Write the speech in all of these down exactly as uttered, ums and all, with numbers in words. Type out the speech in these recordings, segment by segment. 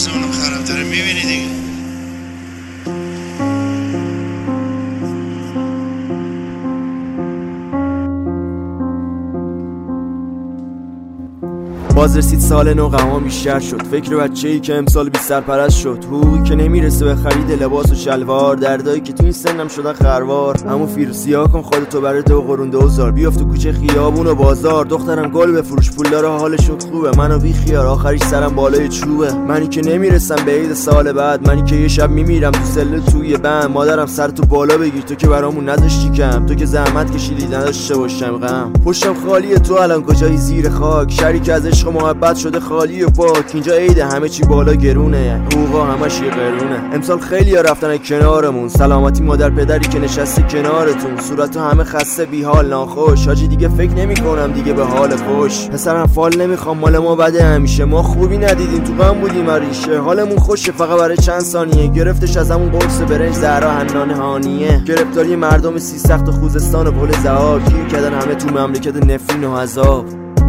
روزمونم خرابتره، میبینی دیگه. باز رسید سال نو، غمام بیشتر شد. فکر بچه‌ای که امسال بی سرپرست شد. حقوقی که نمیرسه به خرید لباس و شلوار. دردایی که تو این سنم شدن خروار. همون فیروسیا کن خودتو برای دو قرون دوزار. بیافت تو کوچه خیابون و بازار. دخترم گل بفروش، پولدار حالشون خوبه. منو بی خیار آخریش سرم بالای چوبه. منی که نمیرسم به عید سال بعد. منی که یه شب میمیرم تو سله توی بند. مادرم سر تو بالا بگیر، تو که برامون نذاشتی کم. تو که زحمت کشیدی نداشته باشم غم. پشتم خالیه، تو الان کجایی زیر خاک. شری که از عشق و محبت شده خالی و پاک. اینجا عیده، همه چی بالا گرونه. حقوقا همش یه قرونه. امسال خیلی ها رفتن کنارمون. سلامتی مادر پدری که نشسته کنارتون. صورت همه خسته بی حال ناخوش. حاجی دیگه فکر نمی کنم دیگه به حال خوش. پسرم فال نمیخوام، مال ما بده همیشه. ما خوبی ندیدیم، تو غم بودیم ریشه. حالمون خوشه فقط برای چند ثانیه. گرفتش از همون قرص برنج زهرا حنان هانیه. گرفتاری مردم سی سخت و خوزستان و پل ذهاب. گیر کردن همه تو مملکت نفرین و عذاب.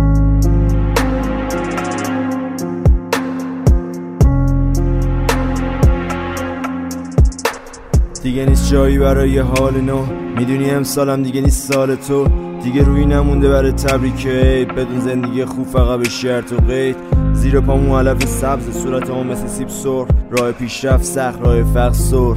دیگه نیست جایی برای حال نو. میدونی امسالم دیگه نیست سال تو. دیگه روی نمونده برای تبریک عید. بدون زندگی خوب فقط به شرط و قید. زیر پامون علف سبز، صورت ما مثل سیب سرخ. راه پیشرفت سخت، راه فقر سر.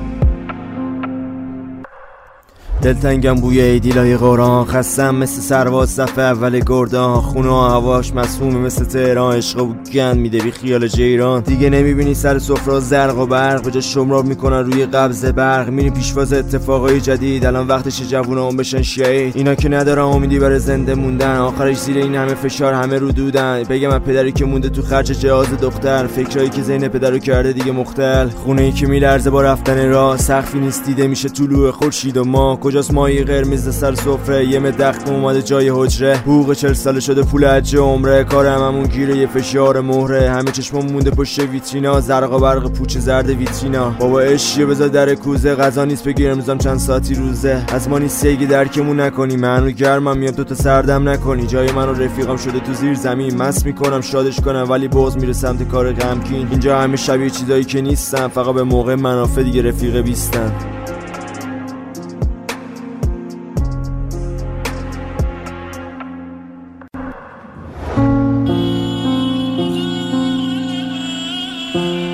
دلتنگم بوی عیدی لای قرآن. خستم مثل سرواز صف اول گردان. خونه و هواش مسمومه مثل تهران. عشق و گند میده بی خیال جیران. دیگه نمیبینی سر سفره زرق و برق. به جا شمراب میکنن روی قبض برق. میریم پیشواز اتفاقای جدید. الان وقتش جوونام بشن شهید. اینا که ندارن امیدی برای زنده موندن. آخرش زیر این همه فشار همه رو دودن. بگم من پدری که مونده تو خرج جهاز دختر. فکرایی که زین پدرو کرده دیگه مختل. خونه‌ای که میلرزه با رفتن راه. سقفی نیست دیده میشه طلوع خورشید و ماه. کجاست ماهی قرمز سر سفره. یه مدخ اومده جای حجره. حقوق چهل ساله شده پول حج عمره. کار هممون گیره یه فشار مهره. همه چشمون مونده پشت ویترینا. زرق و برق پوچ زرد ویترینا. بابا اشیه بذار در کوزه. غذا نیست بگیر امروزم چند ساعتی روزه. از ما نیست سیگی درکمون نکنی. من رو گرمم میام تو تا سردم نکنی. جای من و رفیقم شده تو زیر زمین. مست میکنم شادش کنم ولی باز میره سمت کار غمگین. اینجا همه شبیه چیزایی که نیستن. فقط به موقع منافع دیگه رفیق بیستن. Thank you.